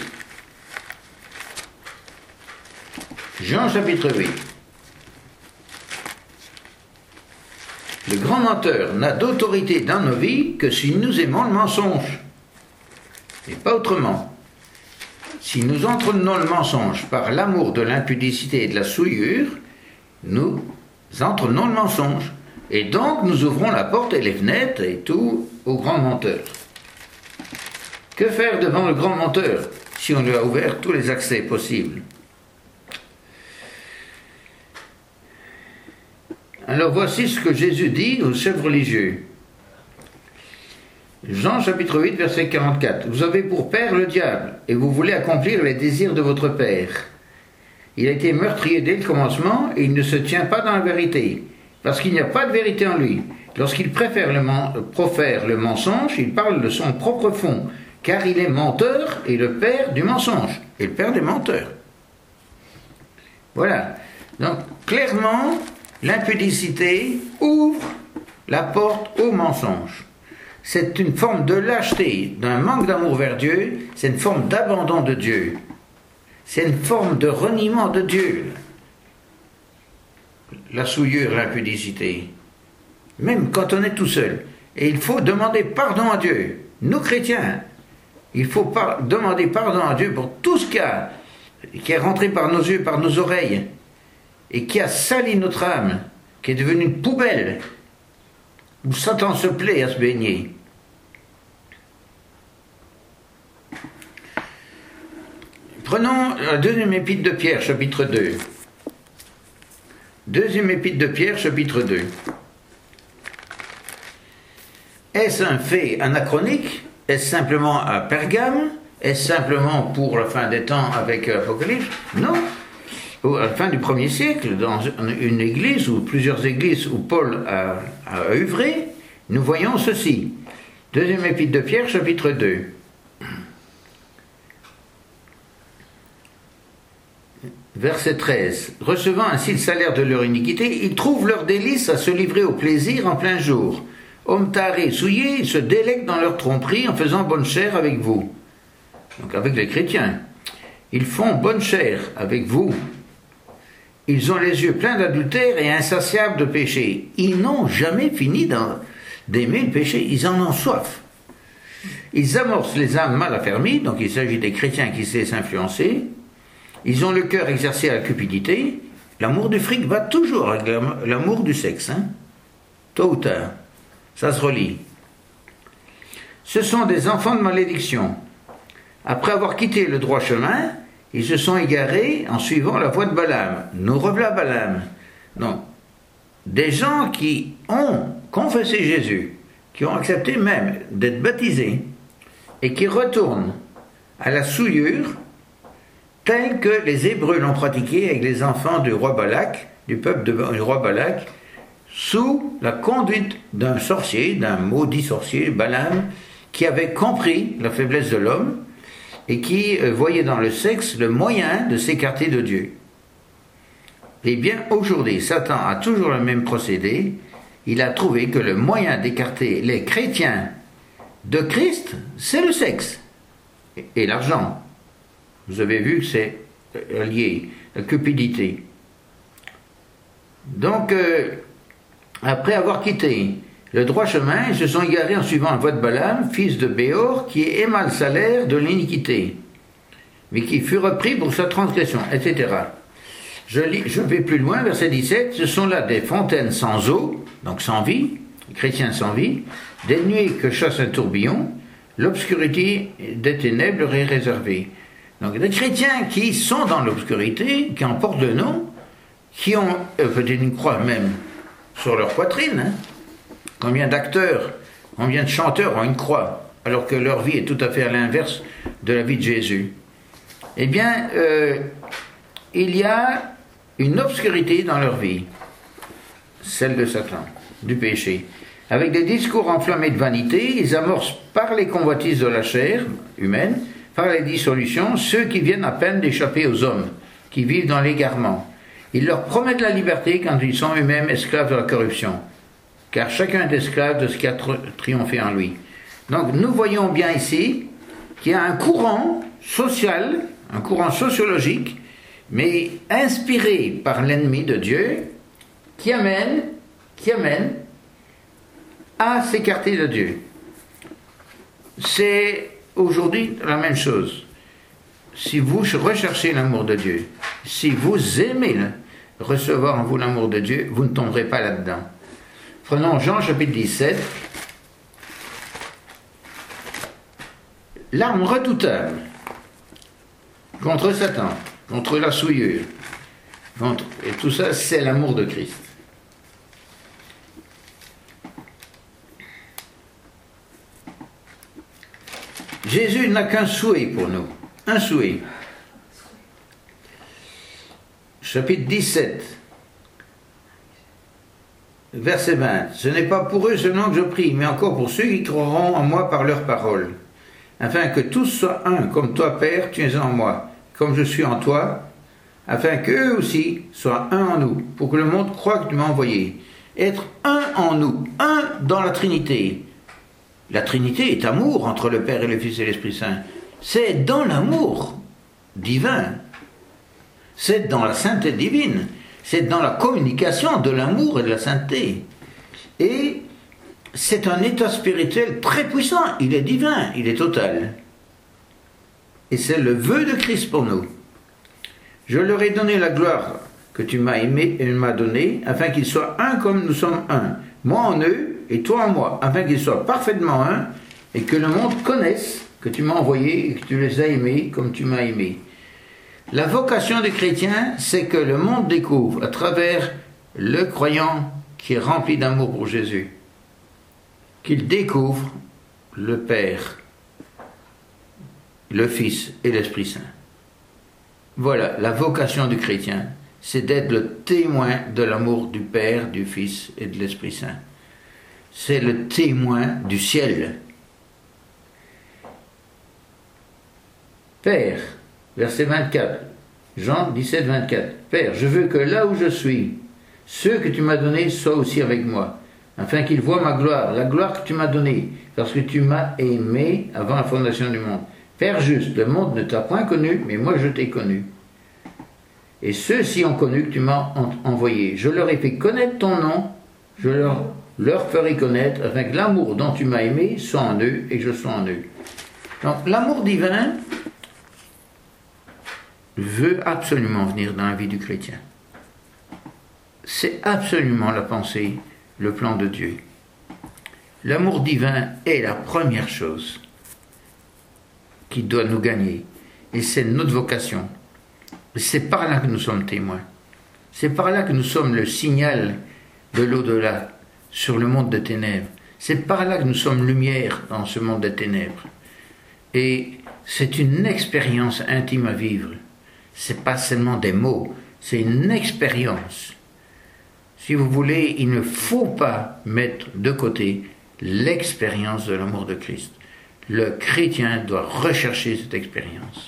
Jean, chapitre huit. Le grand menteur n'a d'autorité dans nos vies que si nous aimons le mensonge. Et pas autrement. Si nous entraînons le mensonge par l'amour de l'impudicité et de la souillure, nous entraînons le mensonge. Et donc nous ouvrons la porte et les fenêtres et tout au grand menteur. Que faire devant le grand menteur si on lui a ouvert tous les accès possibles? Alors voici ce que Jésus dit aux chefs religieux. Jean chapitre huit, verset quarante-quatre. Vous avez pour père le diable, et vous voulez accomplir les désirs de votre père. Il a été meurtrier dès le commencement, et il ne se tient pas dans la vérité, parce qu'il n'y a pas de vérité en lui. Lorsqu'il préfère le men- profère le mensonge, il parle de son propre fond, car il est menteur et le père du mensonge, et le père des menteurs. Voilà. Donc, clairement, l'impudicité ouvre la porte au mensonge. C'est une forme de lâcheté, d'un manque d'amour vers Dieu, c'est une forme d'abandon de Dieu. C'est une forme de reniement de Dieu. La souillure, l'impudicité. Même quand on est tout seul. Et il faut demander pardon à Dieu. Nous, chrétiens, il faut par- demander pardon à Dieu pour tout ce qui, a, qui est rentré par nos yeux, par nos oreilles, et qui a sali notre âme, qui est devenue une poubelle, où Satan se plaît à se baigner. Prenons la deuxième épître de Pierre, chapitre deux. Deuxième épître de Pierre, chapitre deux. Est-ce un fait anachronique? Est-ce simplement à Pergame? Est-ce simplement pour la fin des temps avec l'Apocalypse? Non. À la fin du premier siècle, dans une église ou plusieurs églises où Paul a, a œuvré, nous voyons ceci. Deuxième épître de Pierre, chapitre deux. Verset treize. Recevant ainsi le salaire de leur iniquité, ils trouvent leur délice à se livrer au plaisir en plein jour. Hommes tarés, souillés, ils se délectent dans leur tromperie en faisant bonne chère avec vous. Donc avec les chrétiens. Ils font bonne chère avec vous. Ils ont les yeux pleins d'adultère et insatiables de péché. Ils n'ont jamais fini d'aimer le péché. Ils en ont soif. Ils amorcent les âmes mal affermies, donc il s'agit des chrétiens qui se laissent influencer. Ils ont le cœur exercé à la cupidité. L'amour du fric va toujours avec l'amour du sexe. Hein? Tôt ou tard. Ça se relie. Ce sont des enfants de malédiction. Après avoir quitté le droit chemin, ils se sont égarés en suivant la voie de Balaam. Nous revoilà Balaam. Donc, des gens qui ont confessé Jésus, qui ont accepté même d'être baptisés, et qui retournent à la souillure, telle que les Hébreux l'ont pratiquée avec les enfants du roi Balak, du peuple de, du roi Balak, sous la conduite d'un sorcier, d'un maudit sorcier, Balaam, qui avait compris la faiblesse de l'homme, et qui euh, voyait dans le sexe le moyen de s'écarter de Dieu. Eh bien, aujourd'hui, Satan a toujours le même procédé. Il a trouvé que le moyen d'écarter les chrétiens de Christ, c'est le sexe et, et l'argent. Vous avez vu que c'est lié, la cupidité. Donc, euh, après avoir quitté le droit chemin, ils se sont égarés en suivant la voie de Balaam, fils de Béor, qui aima le salaire de l'iniquité, mais qui fut repris pour sa transgression, et cetera. Je, lis, je vais plus loin, verset dix-sept, ce sont là des fontaines sans eau, donc sans vie, chrétiens sans vie, des nuées que chasse un tourbillon, l'obscurité des ténèbres leur est réservée. Donc des chrétiens qui sont dans l'obscurité, qui en portent le nom, qui ont euh, peut-être une croix même sur leur poitrine. Hein. Combien d'acteurs, combien de chanteurs ont une croix, alors que leur vie est tout à fait à l'inverse de la vie de Jésus. Eh bien, euh, il y a une obscurité dans leur vie, celle de Satan, du péché. Avec des discours enflammés de vanité, ils amorcent par les convoitises de la chair humaine, par les dissolutions, ceux qui viennent à peine d'échapper aux hommes, qui vivent dans l'égarement. Ils leur promettent la liberté quand ils sont eux-mêmes esclaves de la corruption, car chacun est esclave de ce qui a triomphé en lui. Donc nous voyons bien ici qu'il y a un courant social, un courant sociologique, mais inspiré par l'ennemi de Dieu, qui amène, qui amène à s'écarter de Dieu. C'est aujourd'hui la même chose. Si vous recherchez l'amour de Dieu, si vous aimez recevoir en vous l'amour de Dieu, vous ne tomberez pas là-dedans. Prenons Jean chapitre dix-sept. L'arme redoutable contre Satan, contre la souillure, contre, et tout ça, c'est l'amour de Christ. Jésus n'a qu'un souhait pour nous. Un souhait. Chapitre dix-sept. Verset vingt. Ce n'est pas pour eux seulement que je prie, mais encore pour ceux qui croiront en moi par leur parole, afin que tous soient un, comme toi, Père, tu es en moi, comme je suis en toi, afin qu'eux aussi soient un en nous, pour que le monde croie que tu m'as envoyé. Être un en nous, un dans la Trinité. La Trinité est amour entre le Père et le Fils et l'Esprit Saint. C'est dans l'amour divin. C'est dans la sainteté divine. C'est dans la communication de l'amour et de la sainteté. Et c'est un état spirituel très puissant. Il est divin, il est total. Et c'est le vœu de Christ pour nous. Je leur ai donné la gloire que tu m'as aimé et m'as donnée, afin qu'ils soient un comme nous sommes un. Moi en eux et toi en moi, afin qu'ils soient parfaitement un, et que le monde connaisse que tu m'as envoyé et que tu les as aimés comme tu m'as aimé. La vocation des chrétiens, c'est que le monde découvre à travers le croyant qui est rempli d'amour pour Jésus, qu'il découvre le Père, le Fils et l'Esprit Saint. Voilà, la vocation du chrétien, c'est d'être le témoin de l'amour du Père, du Fils et de l'Esprit Saint. C'est le témoin du ciel. Père, verset vingt-quatre, Jean dix-sept, vingt-quatre. Père, je veux que là où je suis, ceux que tu m'as donnés soient aussi avec moi, afin qu'ils voient ma gloire, la gloire que tu m'as donnée, parce que tu m'as aimé avant la fondation du monde. Père juste, le monde ne t'a point connu, mais moi je t'ai connu. Et ceux-ci ont connu que tu m'as envoyé. Je leur ai fait connaître ton nom, je leur, leur ferai connaître, afin que l'amour dont tu m'as aimé soit en eux et que je sois en eux. Donc l'amour divin veut absolument venir dans la vie du chrétien. C'est absolument la pensée, le plan de Dieu. L'amour divin est la première chose qui doit nous gagner. Et c'est notre vocation. C'est par là que nous sommes témoins. C'est par là que nous sommes le signal de l'au-delà sur le monde des ténèbres. C'est par là que nous sommes lumière dans ce monde des ténèbres. Et c'est une expérience intime à vivre. C'est pas seulement des mots, c'est une expérience. Si vous voulez, il ne faut pas mettre de côté l'expérience de l'amour de Christ. Le chrétien doit rechercher cette expérience.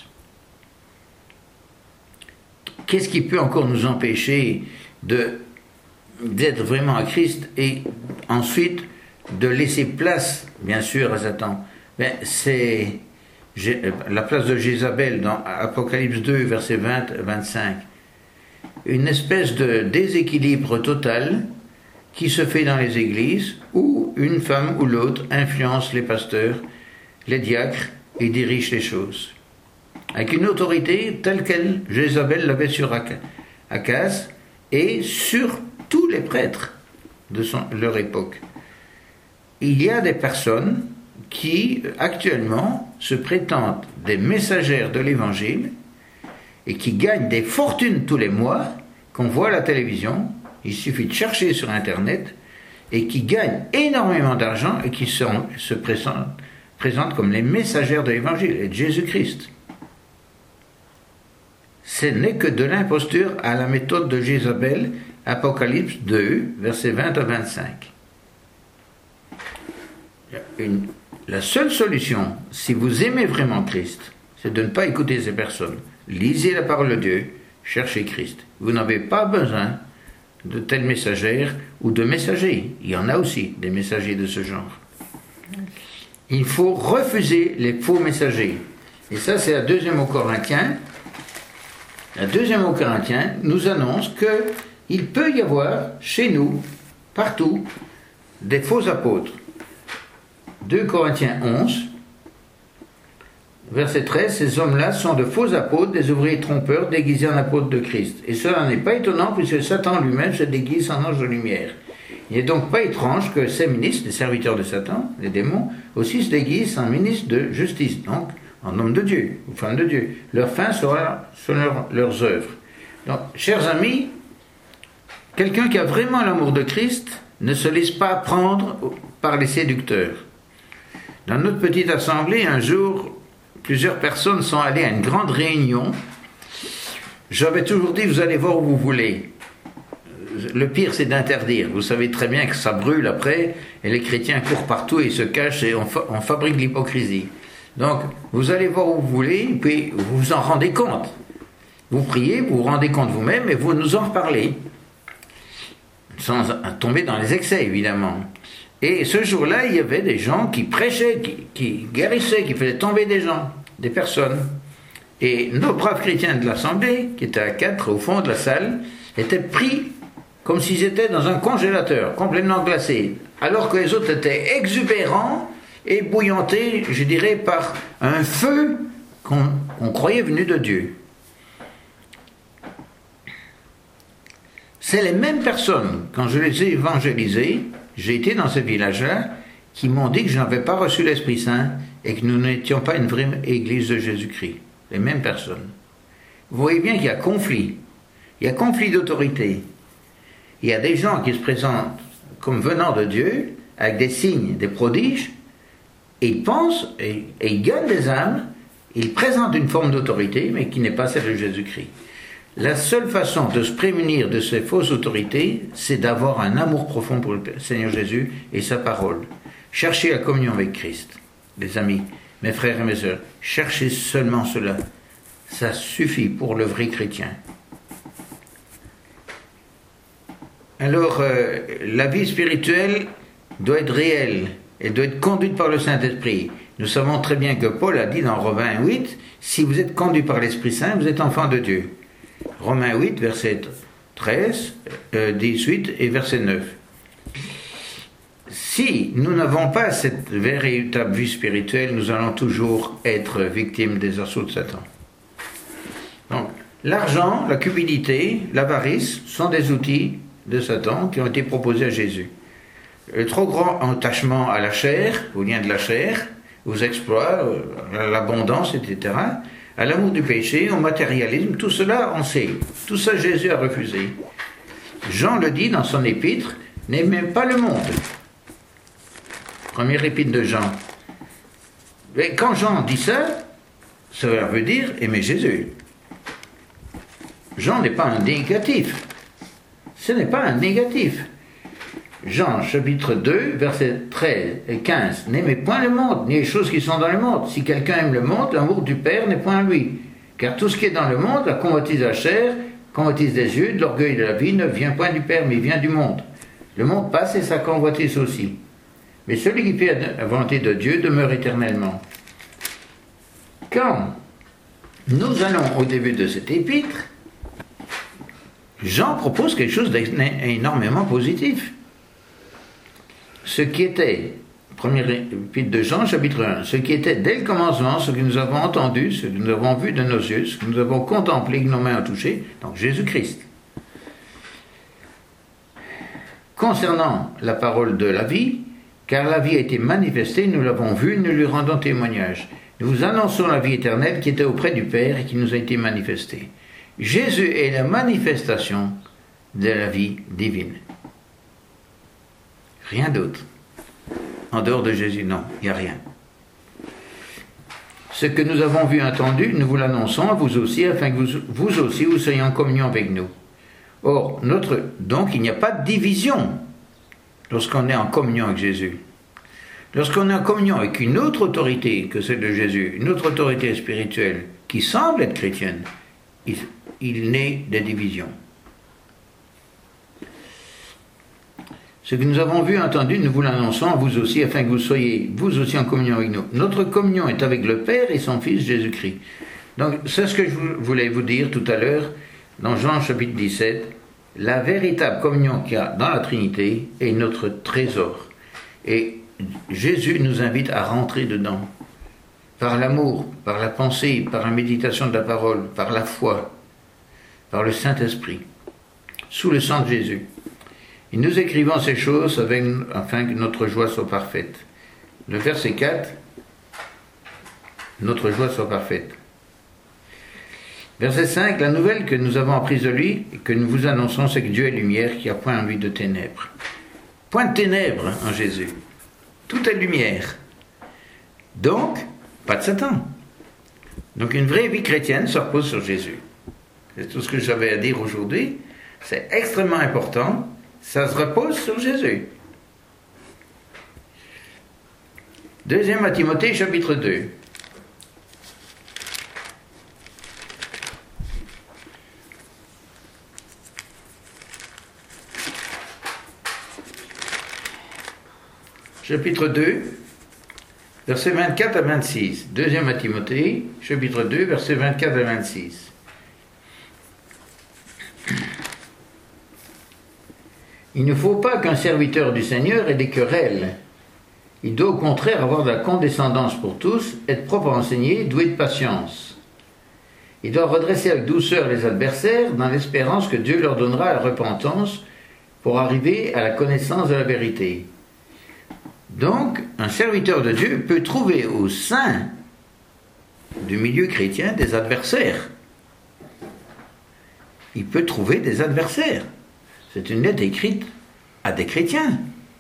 Qu'est-ce qui peut encore nous empêcher de, d'être vraiment à Christ et ensuite de laisser place, bien sûr, à Satan? Ben, c'est la place de Jézabel dans Apocalypse deux, versets vingt à vingt-cinq. Une espèce de déséquilibre total qui se fait dans les églises où une femme ou l'autre influence les pasteurs, les diacres et dirige les choses. Avec une autorité telle qu'elle, Jézabel l'avait sur Akaz et sur tous les prêtres de son, leur époque. Il y a des personnes qui, actuellement, se prétendent des messagères de l'Évangile et qui gagnent des fortunes tous les mois, qu'on voit à la télévision, il suffit de chercher sur Internet, et qui gagnent énormément d'argent et qui sont, se présentent, présentent comme les messagères de l'Évangile et de Jésus-Christ. Ce n'est que de l'imposture à la méthode de Jézabel, Apocalypse deux, versets vingt à vingt-cinq. Une, la seule solution, si vous aimez vraiment Christ, c'est de ne pas écouter ces personnes. Lisez la parole de Dieu, cherchez Christ. Vous n'avez pas besoin de telles messagères ou de messagers. Il y en a aussi des messagers de ce genre. Il faut refuser les faux messagers. Et ça, c'est la deuxième aux Corinthiens. La deuxième aux Corinthiens nous annonce qu'il peut y avoir chez nous, partout, des faux apôtres. deux Corinthiens onze, verset treize, ces hommes-là sont de faux apôtres, des ouvriers trompeurs déguisés en apôtres de Christ. Et cela n'est pas étonnant puisque Satan lui-même se déguise en ange de lumière. Il n'est donc pas étrange que ces ministres, les serviteurs de Satan, les démons, aussi se déguisent en ministres de justice, donc en hommes de Dieu, ou femmes de Dieu. Leur fin sera selon leur, leurs œuvres. Donc, chers amis, quelqu'un qui a vraiment l'amour de Christ ne se laisse pas prendre par les séducteurs. Dans notre petite assemblée, un jour, plusieurs personnes sont allées à une grande réunion. J'avais toujours dit, vous allez voir où vous voulez. Le pire, c'est d'interdire. Vous savez très bien que ça brûle après, et les chrétiens courent partout et se cachent, et on, fa- on fabrique l'hypocrisie. Donc, vous allez voir où vous voulez, et puis vous vous en rendez compte. Vous priez, vous vous rendez compte vous-même, et vous nous en reparlez. Sans tomber dans les excès, évidemment. Et ce jour-là, il y avait des gens qui prêchaient, qui, qui guérissaient, qui faisaient tomber des gens, des personnes. Et nos braves chrétiens de l'Assemblée, qui étaient à quatre au fond de la salle, étaient pris comme s'ils étaient dans un congélateur, complètement glacés, alors que les autres étaient exubérants et bouillantés, je dirais, par un feu qu'on, qu'on croyait venu de Dieu. C'est les mêmes personnes, quand je les ai évangélisés, j'ai été dans ce village-là, qui m'ont dit que je n'avais pas reçu l'Esprit Saint et que nous n'étions pas une vraie église de Jésus-Christ. Les mêmes personnes. Vous voyez bien qu'il y a conflit. Il y a conflit d'autorité. Il y a des gens qui se présentent comme venant de Dieu, avec des signes, des prodiges, et ils pensent, et, et ils gagnent des âmes, ils présentent une forme d'autorité, mais qui n'est pas celle de Jésus-Christ. La seule façon de se prémunir de ces fausses autorités, c'est d'avoir un amour profond pour le Seigneur Jésus et sa parole. Cherchez la communion avec Christ. Les amis, mes frères et mes sœurs, cherchez seulement cela. Ça suffit pour le vrai chrétien. Alors, euh, la vie spirituelle doit être réelle, elle doit être conduite par le Saint-Esprit. Nous savons très bien que Paul a dit dans Romains huit, si vous êtes conduit par l'Esprit Saint, vous êtes enfant de Dieu. Romains huit, verset treize, euh, dix-huit et verset neuf. Si nous n'avons pas cette véritable vie spirituelle, nous allons toujours être victimes des assauts de Satan. Donc, l'argent, la cupidité, l'avarice sont des outils de Satan qui ont été proposés à Jésus. Le trop grand attachement à la chair, au lien de la chair, aux exploits, à l'abondance, et cetera, à l'amour du péché, au matérialisme, tout cela, on sait. Tout ça, Jésus a refusé. Jean le dit dans son épître, n'aimez pas le monde. Première épître de Jean. Mais quand Jean dit ça, ça veut dire aimer Jésus. Jean n'est pas un négatif. Ce n'est pas un négatif. Jean, chapitre deux, versets treize et quinze. N'aimez point le monde, ni les choses qui sont dans le monde. Si quelqu'un aime le monde, l'amour du Père n'est point à lui. Car tout ce qui est dans le monde, la convoitise de la chair, convoitise des yeux, de l'orgueil de la vie, ne vient point du Père, mais vient du monde. Le monde passe et sa convoitise aussi. Mais celui qui fait la volonté de Dieu demeure éternellement. Quand nous allons au début de cet épître, Jean propose quelque chose d'énormément positif. Ce qui était, première épître de Jean, chapitre un, ce qui était dès le commencement, ce que nous avons entendu, ce que nous avons vu de nos yeux, ce que nous avons contemplé, que nos mains ont touché, donc Jésus-Christ. Concernant la parole de la vie, car la vie a été manifestée, nous l'avons vue, nous lui rendons témoignage. Nous vous annonçons la vie éternelle qui était auprès du Père et qui nous a été manifestée. Jésus est la manifestation de la vie divine. Rien d'autre. En dehors de Jésus, non, il n'y a rien. Ce que nous avons vu et entendu, nous vous l'annonçons à vous aussi, afin que vous, vous aussi, vous soyez en communion avec nous. Or, notre, donc, il n'y a pas de division lorsqu'on est en communion avec Jésus. Lorsqu'on est en communion avec une autre autorité que celle de Jésus, une autre autorité spirituelle qui semble être chrétienne, il, il naît des divisions. Ce que nous avons vu et entendu, nous vous l'annonçons à vous aussi, afin que vous soyez vous aussi en communion avec nous. Notre communion est avec le Père et son Fils Jésus-Christ. Donc, c'est ce que je voulais vous dire tout à l'heure, dans Jean chapitre dix-sept. La véritable communion qu'il y a dans la Trinité est notre trésor. Et Jésus nous invite à rentrer dedans. Par l'amour, par la pensée, par la méditation de la parole, par la foi, par le Saint-Esprit, sous le sang de Jésus. Et nous écrivons ces choses avec, afin que notre joie soit parfaite. Le verset quatre, notre joie soit parfaite. Verset cinq, la nouvelle que nous avons apprise de lui et que nous vous annonçons, c'est que Dieu est lumière, qui a point en lui de ténèbres. Point de ténèbres en Jésus. Tout est lumière. Donc, pas de Satan. Donc une vraie vie chrétienne se repose sur Jésus. C'est tout ce que j'avais à dire aujourd'hui. C'est extrêmement important. Ça se repose sur Jésus. Deuxième à Timothée, chapitre deux. Chapitre deux, versets vingt-quatre à vingt-six. Deuxième à Timothée, chapitre deux, versets vingt-quatre à vingt-six. Il ne faut pas qu'un serviteur du Seigneur ait des querelles. Il doit au contraire avoir de la condescendance pour tous, être propre à enseigner, doué de patience. Il doit redresser avec douceur les adversaires, dans l'espérance que Dieu leur donnera la repentance pour arriver à la connaissance de la vérité. Donc, un serviteur de Dieu peut trouver au sein du milieu chrétien des adversaires. Il peut trouver des adversaires. C'est une lettre écrite à des chrétiens.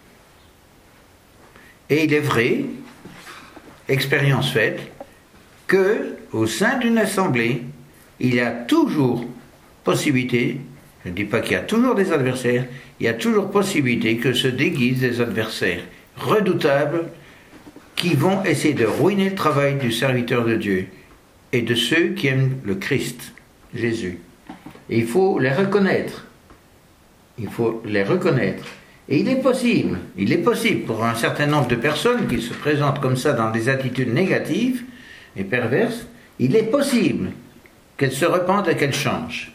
Et il est vrai, expérience faite, que au sein d'une assemblée, il y a toujours possibilité, je ne dis pas qu'il y a toujours des adversaires, il y a toujours possibilité que se déguisent des adversaires redoutables qui vont essayer de ruiner le travail du serviteur de Dieu et de ceux qui aiment le Christ, Jésus. Et il faut les reconnaître. Il faut les reconnaître. Et il est possible, il est possible pour un certain nombre de personnes qui se présentent comme ça dans des attitudes négatives et perverses, il est possible qu'elles se repentent et qu'elles changent.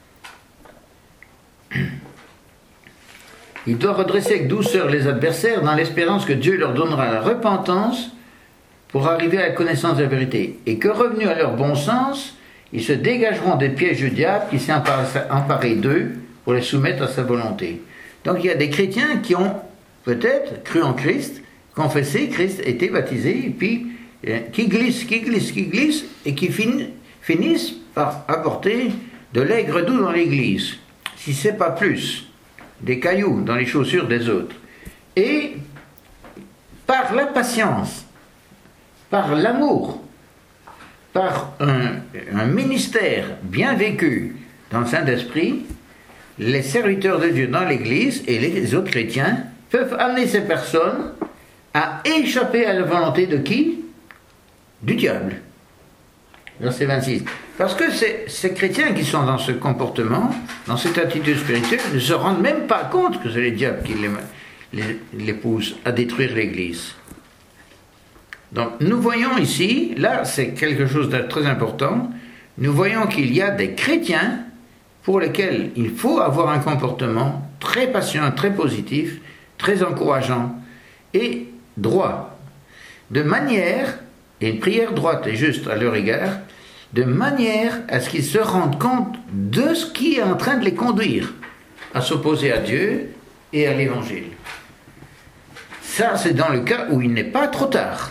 Il doit redresser avec douceur les adversaires dans l'espérance que Dieu leur donnera la repentance pour arriver à la connaissance de la vérité. Et que revenus à leur bon sens, ils se dégageront des pièges du diable qui s'est emparé d'eux pour les soumettre à sa volonté. Donc il y a des chrétiens qui ont peut-être cru en Christ, confessé Christ, été baptisés, et puis euh, qui glissent, qui glissent, qui glissent, et qui fin, finissent par apporter de l'aigre doux dans l'église, si ce n'est pas plus, des cailloux dans les chaussures des autres. Et par la patience, par l'amour, par un, un ministère bien vécu dans le Saint-Esprit, les serviteurs de Dieu dans l'Église et les autres chrétiens peuvent amener ces personnes à échapper à la volonté de qui? Du diable. Verset vingt-six. Parce que ces, ces chrétiens qui sont dans ce comportement, dans cette attitude spirituelle, ne se rendent même pas compte que c'est les diables qui les, les, les poussent à détruire l'Église. Donc nous voyons ici, là c'est quelque chose de très important, nous voyons qu'il y a des chrétiens pour lesquels il faut avoir un comportement très patient, très positif, très encourageant et droit, de manière, et une prière droite et juste à leur égard, de manière à ce qu'ils se rendent compte de ce qui est en train de les conduire à s'opposer à Dieu et à l'Évangile. Ça, c'est dans le cas où il n'est pas trop tard.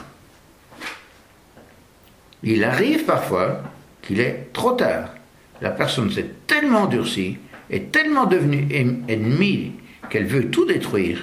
Il arrive parfois qu'il est trop tard. La personne s'est tellement endurcie, est tellement devenue ennemie qu'elle veut tout détruire.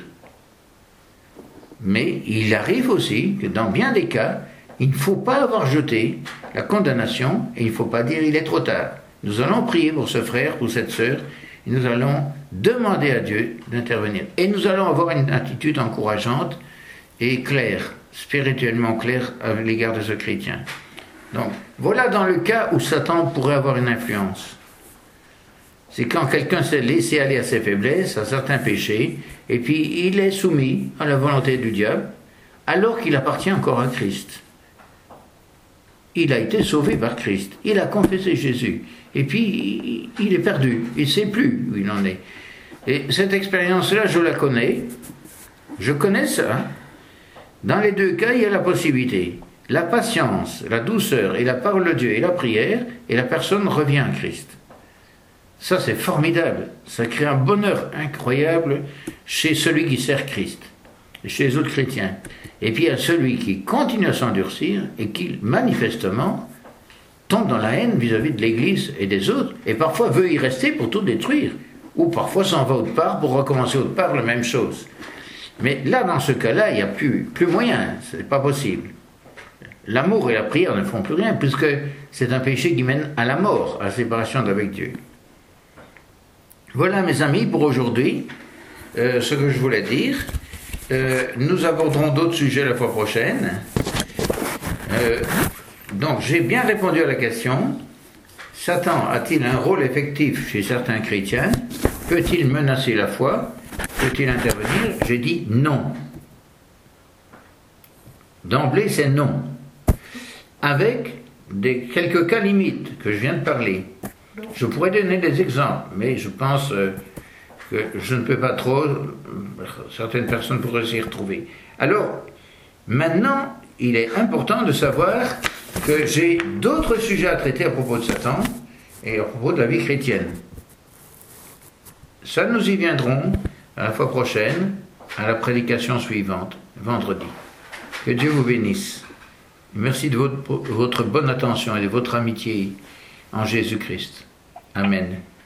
Mais il arrive aussi que dans bien des cas, il ne faut pas avoir jeté la condamnation et il ne faut pas dire il est trop tard. Nous allons prier pour ce frère ou cette sœur et nous allons demander à Dieu d'intervenir. Et nous allons avoir une attitude encourageante et claire, spirituellement claire à l'égard de ce chrétien. Donc, voilà dans le cas où Satan pourrait avoir une influence. C'est quand quelqu'un s'est laissé aller à ses faiblesses, à certains péchés, et puis il est soumis à la volonté du diable, alors qu'il appartient encore à Christ. Il a été sauvé par Christ, il a confessé Jésus, et puis il est perdu, il ne sait plus où il en est. Et cette expérience-là, je la connais, je connais ça. Dans les deux cas, il y a la possibilité. La patience, la douceur et la parole de Dieu et la prière, et la personne revient à Christ. Ça, c'est formidable. Ça crée un bonheur incroyable chez celui qui sert Christ, et chez les autres chrétiens. Et puis il y a celui qui continue à s'endurcir et qui, manifestement, tombe dans la haine vis-à-vis de l'Église et des autres, et parfois veut y rester pour tout détruire, ou parfois s'en va autre part pour recommencer autre part la même chose. Mais là, dans ce cas-là, il n'y a plus, plus moyen, ce n'est pas possible. l'amour et la prière ne font plus rien, puisque c'est un péché qui mène à la mort, à la séparation d'avec Dieu. Voilà, mes amis, pour aujourd'hui, euh, ce que je voulais dire. Euh, nous aborderons d'autres sujets la fois prochaine. Euh, donc, j'ai bien répondu à la question. Satan a-t-il un rôle effectif chez certains chrétiens? Peut-il menacer la foi? Peut-il intervenir? J'ai dit non. D'emblée, c'est non. Avec des, quelques cas limites que je viens de parler. Je pourrais donner des exemples, mais je pense euh, que je ne peux pas trop. Certaines personnes pourraient s'y retrouver. Alors, maintenant, il est important de savoir que j'ai d'autres sujets à traiter à propos de Satan et à propos de la vie chrétienne. Ça, nous y viendrons à la fois prochaine, à la prédication suivante, vendredi. Que Dieu vous bénisse. Merci de votre, votre bonne attention et de votre amitié en Jésus-Christ. Amen.